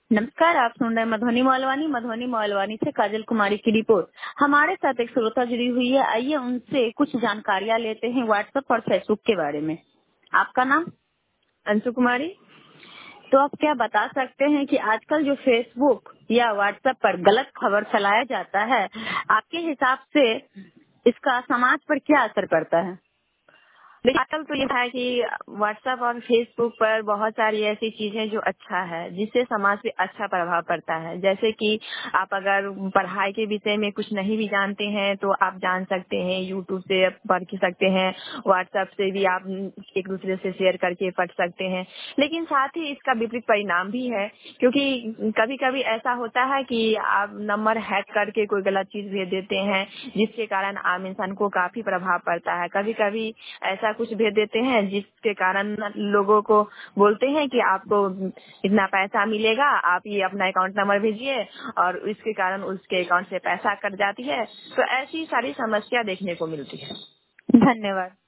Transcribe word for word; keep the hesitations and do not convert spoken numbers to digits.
नमस्कार, आप सुन रहे हैं मधुबनी मौलवानी मधुबनी मौलवानी से काजल कुमारी की रिपोर्ट। हमारे साथ एक श्रोता जुड़ी हुई है, आइए उनसे कुछ जानकारियां लेते हैं व्हाट्सएप और फेसबुक के बारे में। आपका नाम? अंशु कुमारी। तो आप क्या बता सकते हैं कि आजकल जो फेसबुक या व्हाट्सएप पर गलत खबर फैलाया जाता है, आपके हिसाब से इसका समाज पर क्या असर पड़ता है? देखिए, आजकल तो ये है कि व्हाट्सएप और फेसबुक पर बहुत सारी ऐसी चीजें जो अच्छा है, जिससे समाज पे अच्छा प्रभाव पड़ता है। जैसे कि आप अगर पढ़ाई के विषय में कुछ नहीं भी जानते हैं तो आप जान सकते हैं, यूट्यूब से पढ़ सकते हैं, व्हाट्सएप से भी आप एक दूसरे से शेयर करके पढ़ सकते हैं। लेकिन साथ ही इसका विपरीत परिणाम भी है, क्योंकि कभी कभी ऐसा होता है कि आप नंबर हैक करके कोई गलत चीज भेज देते हैं, जिसके कारण आम इंसान को काफी प्रभाव पड़ता है। कभी कभी ऐसा कुछ भेज देते हैं जिसके कारण लोगों को बोलते हैं कि आपको इतना पैसा मिलेगा, आप ये अपना अकाउंट नंबर भेजिए, और इसके कारण उसके अकाउंट से पैसा कट जाती है। तो ऐसी सारी समस्या देखने को मिलती है। धन्यवाद।